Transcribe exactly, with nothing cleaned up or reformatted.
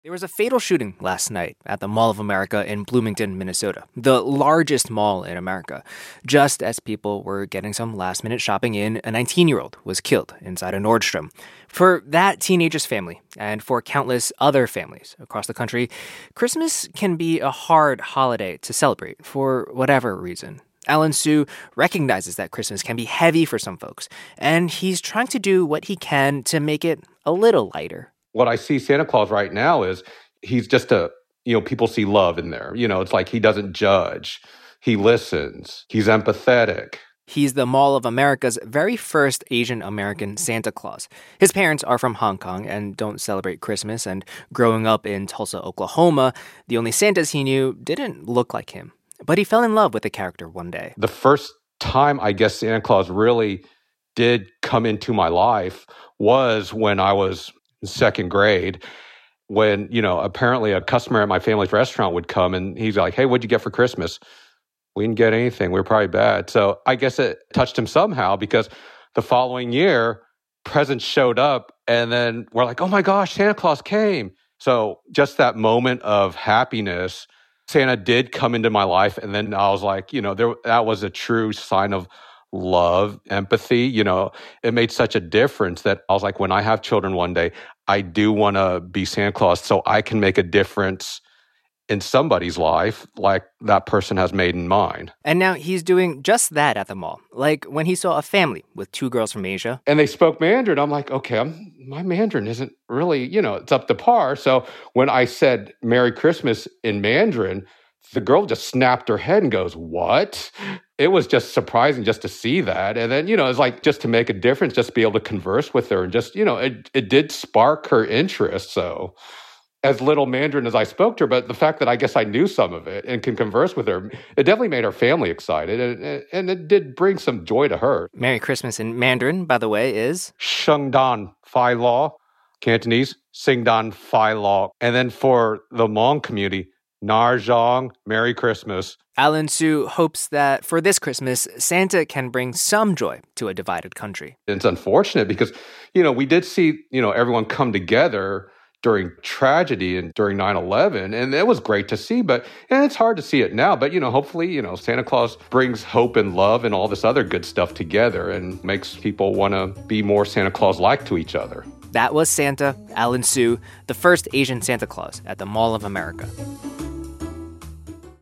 There was a fatal shooting last night at the Mall of America in Bloomington, Minnesota, the largest mall in America. Just as people were getting some last-minute shopping in, a nineteen-year-old was killed inside a Nordstrom. For that teenager's family, and for countless other families across the country, Christmas can be a hard holiday to celebrate for whatever reason. Alan Hsu recognizes that Christmas can be heavy for some folks, and he's trying to do what he can to make it a little lighter. What I see Santa Claus right now is he's just a, you know, people see love in there. You know, it's like he doesn't judge. He listens. He's empathetic. He's the Mall of America's very first Asian American Santa Claus. His parents are from Hong Kong and don't celebrate Christmas, and growing up in Tulsa, Oklahoma, the only Santas he knew didn't look like him. But he fell in love with the character one day. The first time I guess Santa Claus really did come into my life was when I was in second grade, when, you know, apparently a customer at my family's restaurant would come and he's like, "Hey, what'd you get for Christmas?" We didn't get anything. We were probably bad. So I guess it touched him somehow, because the following year, presents showed up and then we're like, "Oh my gosh, Santa Claus came." So just that moment of happiness, Santa did come into my life. And then I was like, you know, there that was a true sign of love, empathy. You know, it made such a difference that I was like, when I have children one day, I do want to be Santa Claus so I can make a difference in somebody's life like that person has made in mine. And now he's doing just that at the mall. Like when he saw a family with two girls from Asia. And they spoke Mandarin. I'm like, okay, I'm, my Mandarin isn't really, you know, it's up to par. So when I said Merry Christmas in Mandarin, the girl just snapped her head and goes, "What?" It was just surprising just to see that. And then, you know, it's like just to make a difference, just to be able to converse with her. And just, you know, it, it did spark her interest. So as little Mandarin as I spoke to her, but the fact that I guess I knew some of it and can converse with her, it definitely made her family excited. And, and it did bring some joy to her. Merry Christmas in Mandarin, by the way, is Sheng Dan Fai Lo. Cantonese, Sing Dan Fai Lo. And then for the Hmong community, Nar Zhong, Merry Christmas. Alan Hsu hopes that for this Christmas, Santa can bring some joy to a divided country. It's unfortunate because, you know, we did see, you know, everyone come together during tragedy and during nine eleven, and it was great to see, but and it's hard to see it now. But, you know, hopefully, you know, Santa Claus brings hope and love and all this other good stuff together and makes people want to be more Santa Claus-like to each other. That was Santa, Alan Hsu, the first Asian Santa Claus at the Mall of America.